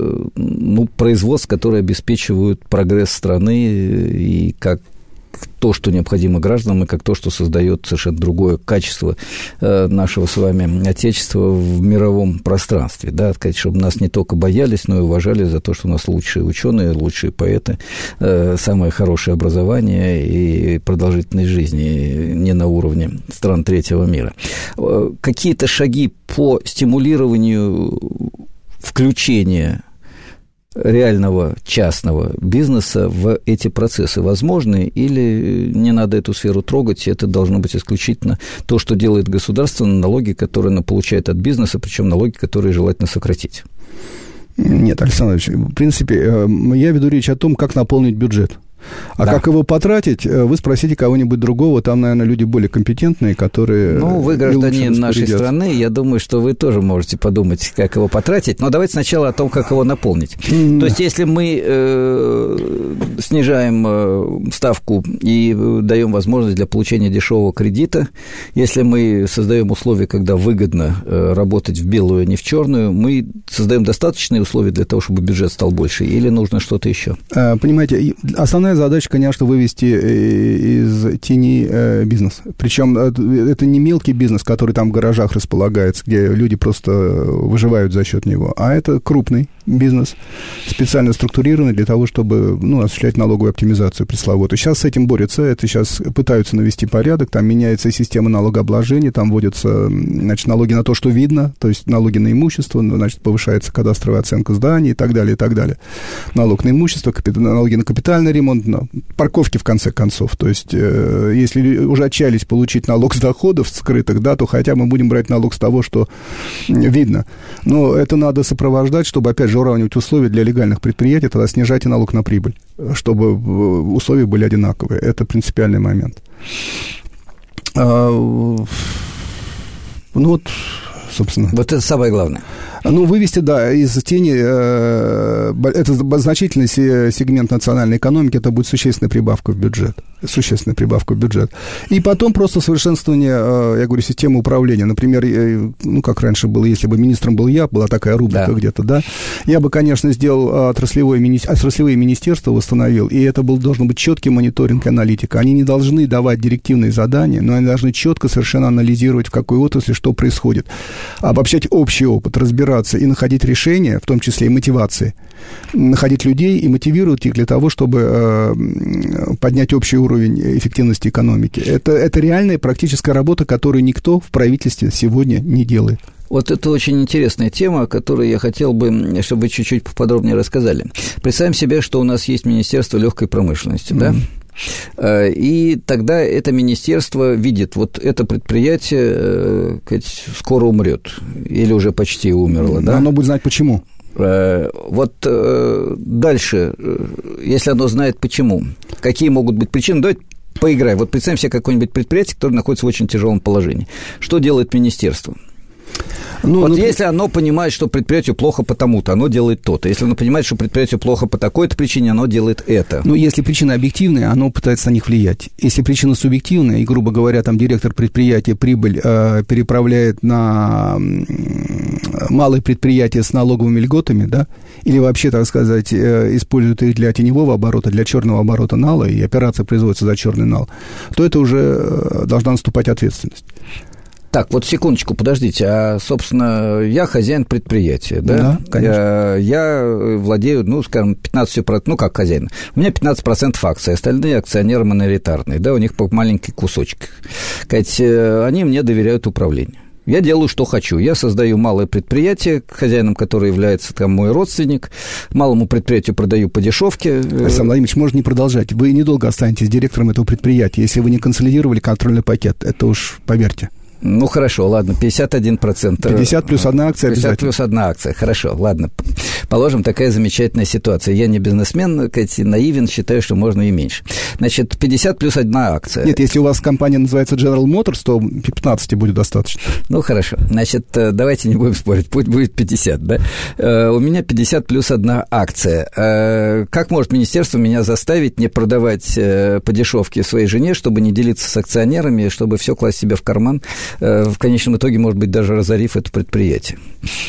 ну, производств, которые обеспечивают прогресс страны и как то, что необходимо гражданам, и как то, что создает совершенно другое качество нашего с вами Отечества в мировом пространстве. Да, сказать, чтобы нас не только боялись, но и уважали за то, что у нас лучшие ученые, лучшие поэты, самое хорошее образование и продолжительность жизни не на уровне стран третьего мира. Какие-то шаги по стимулированию включение реального частного бизнеса в эти процессы возможны, или не надо эту сферу трогать, это должно быть исключительно то, что делает государство, налоги, которые оно получает от бизнеса, причем налоги, которые желательно сократить? Нет, Александр Ильич, в принципе, я веду речь о том, как наполнить бюджет. А да. как его потратить, вы спросите кого-нибудь другого, там, наверное, люди более компетентные, которые... Ну, вы гражданин нашей страны, я думаю, что вы тоже можете подумать, как его потратить, но давайте сначала о том, как его наполнить. Mm. То есть, если мы э, снижаем э, ставку и даем возможность для получения дешевого кредита, если мы создаем условия, когда выгодно э, работать в белую, а не в черную, мы создаем достаточные условия для того, чтобы бюджет стал больше, или нужно что-то еще? Понимаете, основная задача, конечно, вывести из тени бизнес. Причем это не мелкий бизнес, который там в гаражах располагается, где люди просто выживают за счет него, а это крупный бизнес, специально структурированный для того, чтобы ну, осуществлять налоговую оптимизацию пресловутую. Сейчас с этим борются, это сейчас пытаются навести порядок, там меняется система налогообложения, там вводятся значит, налоги на то, что видно, то есть налоги на имущество, значит, повышается кадастровая оценка зданий и так далее, и так далее. Налог на имущество, налоги на капитальный ремонт, парковки, в конце концов. То есть, э, если уже отчаялись получить налог с доходов скрытых, да, то хотя мы будем брать налог с того, что видно. Но это надо сопровождать, чтобы, опять же, уравнивать условия для легальных предприятий, тогда снижайте налог на прибыль, чтобы условия были одинаковые. Это принципиальный момент. А, ну вот, собственно. Вот это самое главное. Ну, вывести, да, из тени, э, это значительный сегмент национальной экономики, это будет существенная прибавка в бюджет. Существенная прибавка в бюджет. И потом просто совершенствование, э, я говорю, системы управления. Например, э, ну, как раньше было, если бы министром был я, была такая рубрика, да, где-то, да, я бы, конечно, сделал отраслевое, мини... отраслевые министерства, восстановил, и это был, должен быть четкий мониторинг и аналитика. Они не должны давать директивные задания, но они должны четко совершенно анализировать, в какой отрасли что происходит, обобщать общий опыт, разбираться и находить решения, в том числе и мотивации, находить людей и мотивировать их для того, чтобы э, поднять общий уровень эффективности экономики. Это, это реальная практическая работа, которую никто в правительстве сегодня не делает. Вот это очень интересная тема, о которой я хотел бы, чтобы вы чуть-чуть поподробнее рассказали. Представим себе, что у нас есть Министерство легкой промышленности, mm-hmm. да? И тогда это министерство видит, вот это предприятие скоро умрет, или уже почти умерло, да? Оно будет знать, почему. Вот дальше, если оно знает, почему, какие могут быть причины, давайте поиграем. Вот представим себе какое-нибудь предприятие, которое находится в очень тяжелом положении. Что делает министерство? Ну, вот ну, если оно понимает, что предприятию плохо потому-то, оно делает то-то. Если оно понимает, что предприятию плохо по такой-то причине, оно делает это. Ну, если причина объективная, оно пытается на них влиять. Если причина субъективная, и, грубо говоря, там директор предприятия прибыль э, переправляет на малые предприятия с налоговыми льготами, да, или вообще, так сказать, э, использует их для теневого оборота, для черного оборота нала, и операция производится за черный нал, то это уже должна наступать ответственность. Так, вот секундочку, подождите, а, собственно, я хозяин предприятия, да? Да, конечно. Я, я владею, ну, скажем, пятнадцать процентов, ну, как хозяин, у меня пятнадцать процентов акций, остальные акционеры миноритарные, да, у них по маленький кусочек. Кать, они мне доверяют управлению. Я делаю, что хочу. Я создаю малое предприятие, хозяином которого является там мой родственник. Малому предприятию продаю по дешевке. Александр Владимирович, можно не продолжать. Вы недолго останетесь директором этого предприятия, если вы не консолидировали контрольный пакет. Это уж поверьте. Ну, хорошо, ладно, пятьдесят один процент. пятьдесят плюс одна акция обязательно. пятьдесят плюс одна акция, хорошо, ладно. Положим, такая замечательная ситуация. Я не бизнесмен, Катя, наивен, считаю, что можно и меньше. Значит, пятьдесят плюс одна акция. Нет, если у вас компания называется General Motors, то пятнадцать будет достаточно. Ну, хорошо. Значит, давайте не будем спорить, пусть будет пятьдесят, да? У меня пятьдесят плюс одна акция. Как может министерство меня заставить не продавать по дешевке своей жене, чтобы не делиться с акционерами, чтобы все класть себе в карман, в конечном итоге, может быть, даже разорив это предприятие?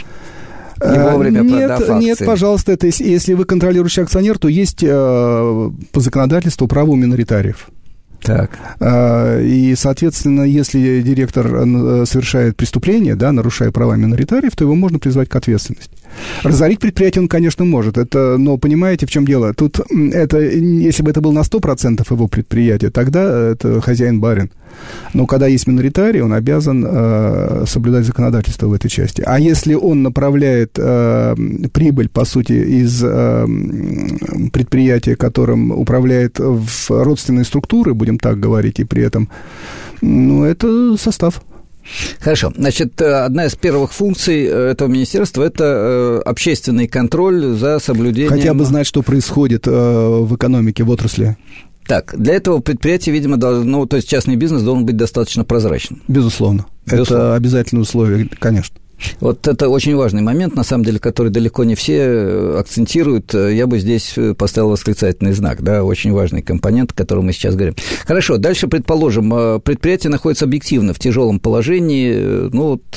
Не вовремя нет, продав акции. Нет, пожалуйста, это, если вы контролирующий акционер, то есть э, по законодательству право у миноритариев. Так. И, соответственно, если директор совершает преступление, да, нарушая права миноритариев, то его можно призвать к ответственности. Разорить предприятие он, конечно, может, это, но понимаете, в чем дело? Тут, это, если бы это было на сто процентов его предприятие, тогда это хозяин-барин. Но когда есть миноритарий, он обязан э, соблюдать законодательство в этой части. А если он направляет э, прибыль, по сути, из э, предприятия, которым управляет в родственные структуры, будем так говорить, и при этом, ну, это состав. Хорошо. Значит, одна из первых функций этого министерства – это общественный контроль за соблюдением… Хотя бы знать, что происходит в экономике, в отрасли. Так, для этого предприятие, видимо, должно, ну, то есть частный бизнес должен быть достаточно прозрачным. Безусловно. Безусловно. Это обязательное условие, конечно. Вот это очень важный момент, на самом деле, который далеко не все акцентируют. Я бы здесь поставил восклицательный знак, да, очень важный компонент, о котором мы сейчас говорим. Хорошо, дальше, предположим, предприятие находится объективно в тяжелом положении, ну, вот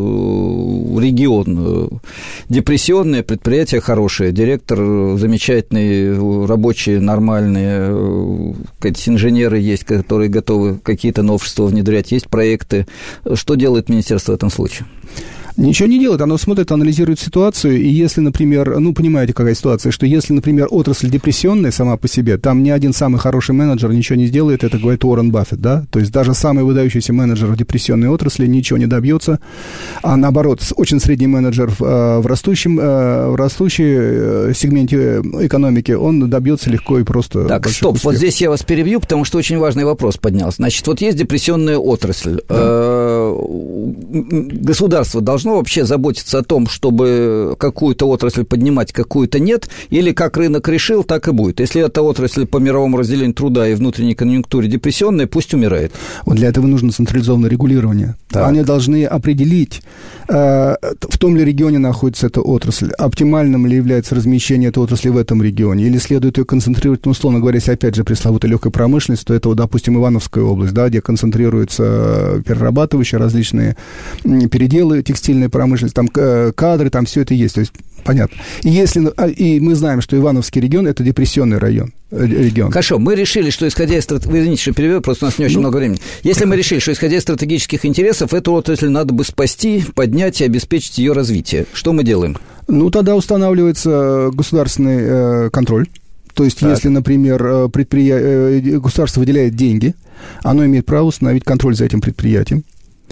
регион, депрессионное предприятие хорошее, директор замечательный, рабочие нормальные, инженеры есть, которые готовы какие-то новшества внедрять, есть проекты. Что делает министерство в этом случае? Ничего не делает, оно смотрит, анализирует ситуацию, и если, например, ну, понимаете, какая ситуация, что если, например, отрасль депрессионная сама по себе, там ни один самый хороший менеджер ничего не сделает, это говорит Уоррен Баффет, да, то есть даже самый выдающийся менеджер в депрессионной отрасли ничего не добьется, а наоборот, очень средний менеджер в, в растущем, в растущем сегменте экономики, он добьется легко и просто. Так, стоп, успехов. Вот здесь я вас перебью, потому что очень важный вопрос поднялся. Значит, вот есть депрессионная отрасль, да. Государство должно вообще заботиться о том, чтобы какую-то отрасль поднимать, какую-то нет, или как рынок решил, так и будет. Если эта отрасль по мировому разделению труда и внутренней конъюнктуре депрессионная, пусть умирает. Вот для этого нужно централизованное регулирование. Так. Они должны определить в том ли регионе находится эта отрасль, оптимальным ли является размещение этой отрасли в этом регионе, или следует ее концентрировать, ну, условно говоря, если, опять же, пресловутая легкая промышленность, то это, вот, допустим, Ивановская область, да, где концентрируются перерабатывающие различные переделы, текстильная промышленность, там кадры, там все это есть, то есть понятно. И, если, и мы знаем, что Ивановский регион – это депрессионный район. Регион. Хорошо, мы решили, что исходя из... Вы извините, что перевел, просто у нас не очень ну, много времени. Если мы решили, что исходя из стратегических интересов, эту отрасль надо бы спасти, поднять и обеспечить ее развитие, что мы делаем? Ну, тогда устанавливается государственный э, контроль. То есть, так. если, например, предприя... э, государство выделяет деньги, оно имеет право установить контроль за этим предприятием.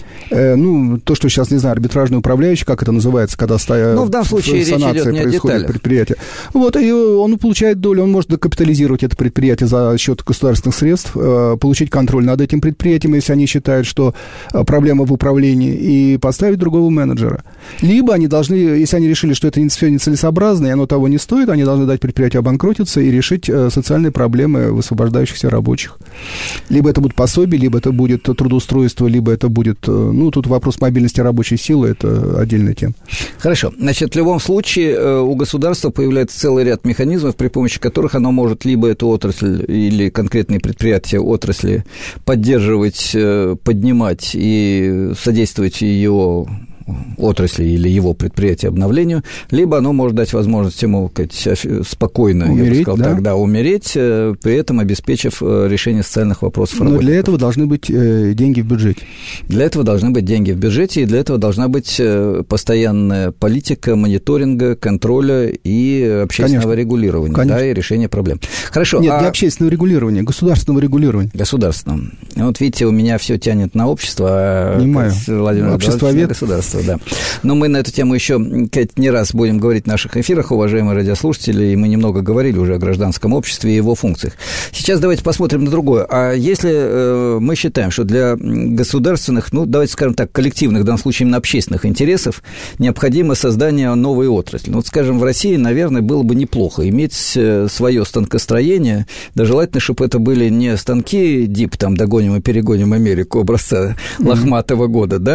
Ну, то, что сейчас, не знаю, арбитражный управляющий, как это называется, когда стоят... Ну, в данном случае речь идет не о деталях. Предприятие. Вот, и он получает долю, он может докапитализировать это предприятие за счет государственных средств, получить контроль над этим предприятием, если они считают, что проблема в управлении, и поставить другого менеджера. Либо они должны, если они решили, что это все нецелесообразно, и оно того не стоит, они должны дать предприятию обанкротиться и решить социальные проблемы высвобождающихся рабочих. Либо это будет пособие, либо это будет трудоустройство, либо это будет... Ну, тут вопрос мобильности рабочей силы – это отдельная тема. Хорошо. Значит, в любом случае у государства появляется целый ряд механизмов, при помощи которых оно может либо эту отрасль или конкретные предприятия отрасли поддерживать, поднимать и содействовать ее отрасли или его предприятия обновлению, либо оно может дать возможность ему, сказать, спокойно, умереть, я бы сказал, да? тогда умереть, при этом обеспечив решение социальных вопросов Но работников. Для этого должны быть деньги в бюджете. Для этого должны быть деньги в бюджете, и для этого должна быть постоянная политика мониторинга, контроля и общественного Конечно. регулирования, Конечно. да, и решения проблем. Хорошо. Нет, а... не общественного регулирования, государственного регулирования. Государственного. Вот видите, у меня все тянет на общество, а Понимаю. Владимир Обществовед. На государство. Да. Но мы на эту тему еще не раз будем говорить в наших эфирах, уважаемые радиослушатели, и мы немного говорили уже о гражданском обществе и его функциях. Сейчас давайте посмотрим на другое. А если э, мы считаем, что для государственных, ну, давайте скажем так, коллективных, в данном случае именно общественных интересов, необходимо создание новой отрасли. Ну, вот, скажем, в России, наверное, было бы неплохо иметь свое станкостроение, да желательно, чтобы это были не станки ДИП, там, догоним и перегоним Америку образца mm-hmm. лохматого года, да,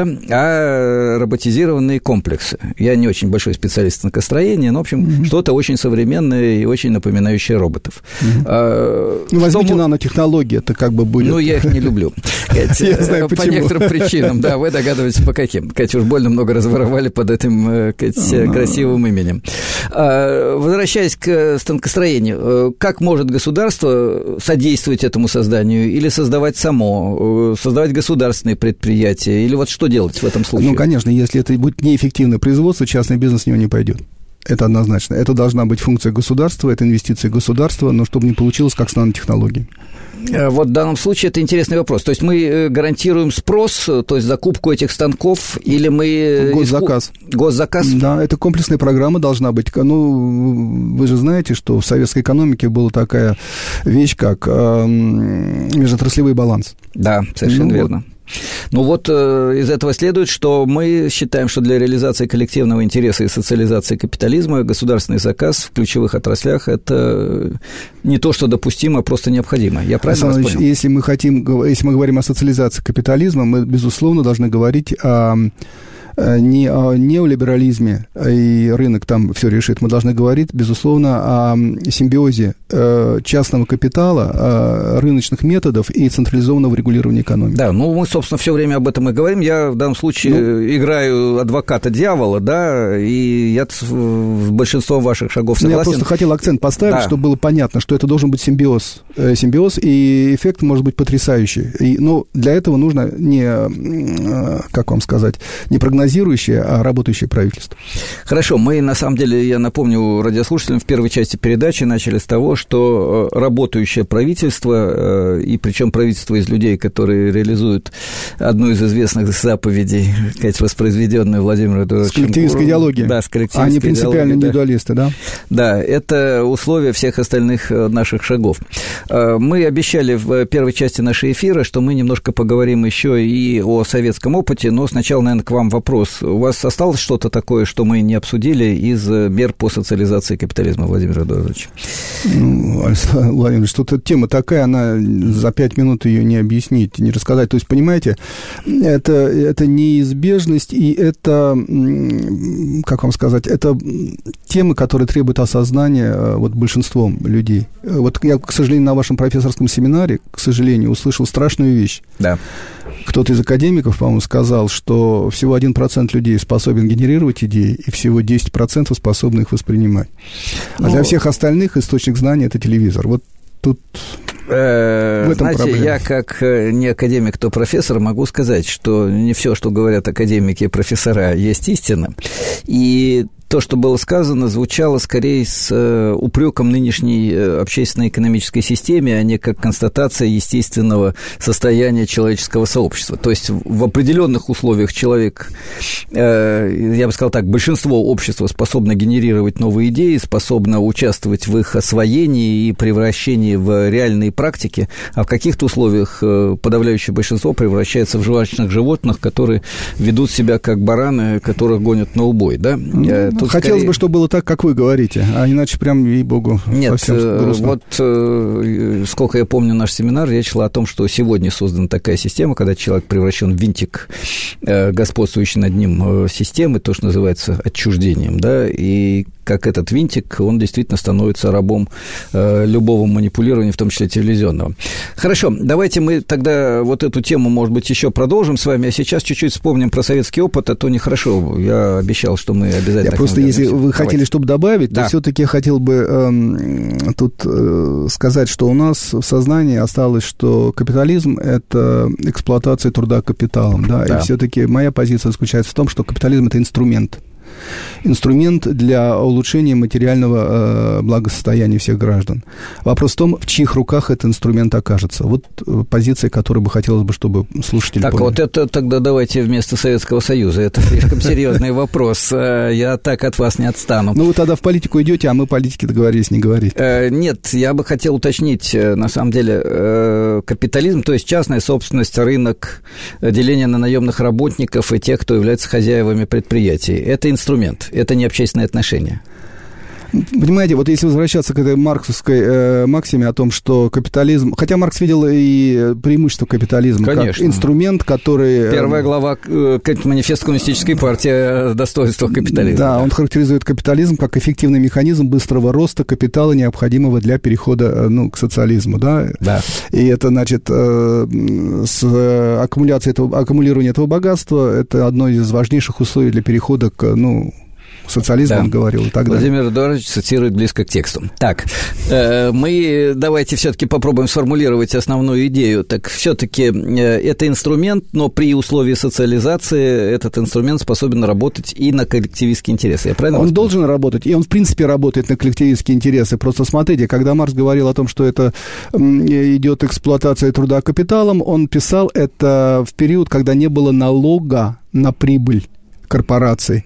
а роботизированные комплексы. Я не очень большой специалист в станкостроении, но, в общем, mm-hmm. что-то очень современное и очень напоминающее роботов. Mm-hmm. А, ну, возьмите Том... нанотехнологии, это как бы будет... Ну, я их не люблю. Я знаю, по некоторым причинам, да, вы догадываетесь, по каким. Катя, уж больно много разворовали под этим красивым именем. Возвращаясь к станкостроению, как может государство содействовать этому созданию или создавать само, создавать государственные предприятия, или вот что делать в этом случае? Ну, конечно, если это будет неэффективное производство, частный бизнес в него не пойдет. Это однозначно. Это должна быть функция государства, это инвестиции государства, но чтобы не получилось, как с нанотехнологиями. Вот в данном случае это интересный вопрос. То есть мы гарантируем спрос, то есть закупку этих станков, или мы... Госзаказ. Госзаказ? Да, это комплексная программа должна быть. Ну, вы же знаете, что в советской экономике была такая вещь, как э, межотраслевой баланс. Да, совершенно ну, верно. Вот. Ну вот э, из этого следует, что мы считаем, что для реализации коллективного интереса и социализации капитализма государственный заказ в ключевых отраслях – это не то, что допустимо, а просто необходимо. Я правильно вас понял? Если мы хотим, если мы говорим о социализации капитализма, мы, безусловно, должны говорить о... не о неолиберализме, и рынок там все решит. Мы должны говорить, безусловно, о симбиозе частного капитала, рыночных методов и централизованного регулирования экономики. Да, ну мы, собственно, все время об этом и говорим. Я в данном случае ну, играю адвоката дьявола, да, и я с большинством ваших шагов согласен. Я просто хотел акцент поставить, да. чтобы было понятно, что это должен быть симбиоз. Симбиоз, и эффект может быть потрясающий. И, но для этого нужно не, как вам сказать, не прогнозирующее, а работающее правительство. Хорошо, мы, на самом деле, я напомню радиослушателям, в первой части передачи начали с того, что работающее правительство, и причем правительство из людей, которые реализуют одну из известных заповедей, сказать, воспроизведенную Владимиром Эдуардовичем. С коллективистской идеологией. Да, с коллективистской Они принципиально да. индивидуалисты, да? Да, это условия всех остальных наших шагов. Мы обещали в первой части нашего эфира, что мы немножко поговорим еще и о советском опыте, но сначала, наверное, к вам вопрос. вопрос. У вас осталось что-то такое, что мы не обсудили из мер по социализации капитализма, Владимир Эдуардович? Ну, Александр Владимирович, что-то тема такая, она за пять минут ее не объяснить, не рассказать. То есть, понимаете, это, это неизбежность, и это, как вам сказать, это темы, которые требуют осознания вот, большинством людей. Вот я, к сожалению, на вашем профессорском семинаре, к сожалению, услышал страшную вещь. Да. Кто-то из академиков, по-моему, сказал, что всего один процент людей способен генерировать идеи, и всего десять процентов способны их воспринимать. А ну, для всех остальных источник знаний – это телевизор. Вот тут... В этом Знаете, проблема. Я как не академик, то профессор могу сказать, что не все, что говорят академики и профессора, есть истина. И то, что было сказано, звучало скорее с упреком нынешней общественно-экономической системе, а не как констатация естественного состояния человеческого сообщества. То есть в определенных условиях человек, я бы сказал так, большинство общества способно генерировать новые идеи, способно участвовать в их освоении и превращении в реальные практики, а в каких-то условиях подавляющее большинство превращается в жвачных животных, которые ведут себя как бараны, которых гонят на убой, да? Тут Хотелось скорее... бы, чтобы было так, как вы говорите, а иначе прям, ей-богу, Нет, вот э, сколько я помню наш семинар, речь шла о том, что сегодня создана такая система, когда человек превращен в винтик э, господствующей над ним э, системы, то, что называется отчуждением, да, и как этот винтик, он действительно становится рабом э, любого манипулирования, в том числе телевизионного. Хорошо, давайте мы тогда вот эту тему, может быть, еще продолжим с вами, а сейчас чуть-чуть вспомним про советский опыт, а то нехорошо. Я обещал, что мы обязательно... Я просто, если вы Давайте. хотели, чтобы добавить, да. то все-таки я хотел бы э, тут э, сказать, что у нас в сознании осталось, что капитализм – это эксплуатация труда капиталом, да, да. И все-таки моя позиция заключается в том, что капитализм – это инструмент. Инструмент для улучшения материального э, благосостояния всех граждан. Вопрос в том, в чьих руках этот инструмент окажется. Вот позиция, которую бы хотелось бы, чтобы слушатели Так, поняли. Вот это тогда давайте вместо Советского Союза. Это слишком серьезный вопрос. Я так от вас не отстану. Ну, вы тогда в политику идете, а мы политики договорились не говорить. Нет, я бы хотел уточнить, на самом деле, капитализм, то есть частная собственность, рынок, деление на наемных работников и тех, кто является хозяевами предприятий. Это инструмент, это не общественные отношения. Понимаете, вот если возвращаться к этой марксовской э, максиме о том, что капитализм... Хотя Маркс видел и преимущество капитализма. Конечно. Как инструмент, который... Первая глава э, манифеста коммунистической партии о достоинствах капитализма. Да, да, он характеризует капитализм как эффективный механизм быстрого роста капитала, необходимого для перехода ну, к социализму. Да? Да. И это, значит, э, с аккумуляцией этого, аккумулирование этого богатства, это одно из важнейших условий для перехода к... ну, социализм, да. Он говорил, и так далее. Владимир Эдуардович цитирует близко к тексту. Так, э, мы давайте все-таки попробуем сформулировать основную идею. Так, все-таки э, это инструмент, но при условии социализации этот инструмент способен работать и на коллективистские интересы. Я правильно Он должен работать, и он, в принципе, работает на коллективистские интересы. Просто смотрите, когда Маркс говорил о том, что это э, идет эксплуатация труда капиталом, он писал это в период, когда не было налога на прибыль корпораций.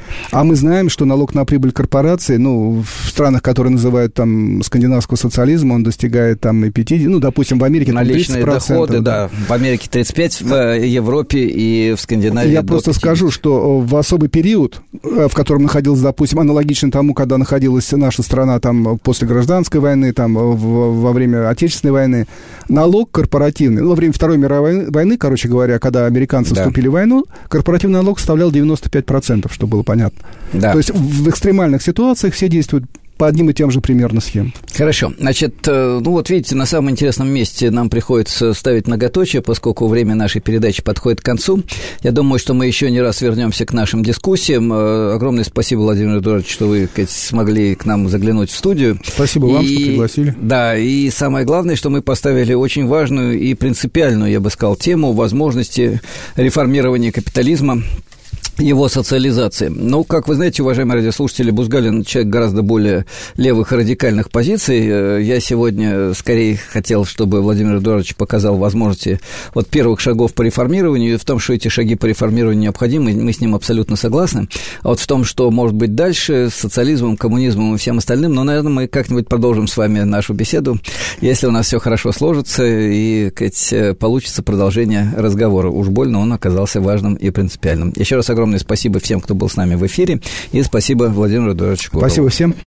А мы знаем, что налог на прибыль корпорации, ну, в странах, которые называют там скандинавского социализма, он достигает там и пятидесяти, ну, допустим, в Америке там наличные доходы, да. да, в Америке тридцать пять, в Европе и в Скандинавии Я просто пятидесяти. Скажу, что в особый период, в котором находилась, допустим, аналогично тому, когда находилась наша страна там после гражданской войны, там в, во время Отечественной войны, налог корпоративный, ну, во время Второй мировой войны, короче говоря, когда американцы да. вступили в войну, корпоративный налог составлял девяносто пять процентов, чтобы было понятно. Да. То есть в экстремальных ситуациях все действуют по одним и тем же примерно схемам. Хорошо. Значит, ну вот видите, на самом интересном месте нам приходится ставить многоточие, поскольку время нашей передачи подходит к концу. Я думаю, что мы еще не раз вернемся к нашим дискуссиям. Огромное спасибо, Владимир Эдуардович, что вы смогли к нам заглянуть в студию. Спасибо вам, и, что пригласили. Да, и самое главное, что мы поставили очень важную и принципиальную, я бы сказал, тему возможности реформирования капитализма, его социализации. Ну, как вы знаете, уважаемые радиослушатели, Бузгалин человек гораздо более левых и радикальных позиций. Я сегодня скорее хотел, чтобы Владимир Эдуардович показал возможности вот первых шагов по реформированию, и в том, что эти шаги по реформированию необходимы, мы с ним абсолютно согласны. А вот в том, что может быть дальше с социализмом, коммунизмом и всем остальным, но, наверное, мы как-нибудь продолжим с вами нашу беседу, если у нас все хорошо сложится и, сказать, получится продолжение разговора. Уж больно он оказался важным и принципиальным. Еще раз огромное Огромное спасибо всем, кто был с нами в эфире. И спасибо Владимиру Эдуардовичу Горову. Спасибо всем.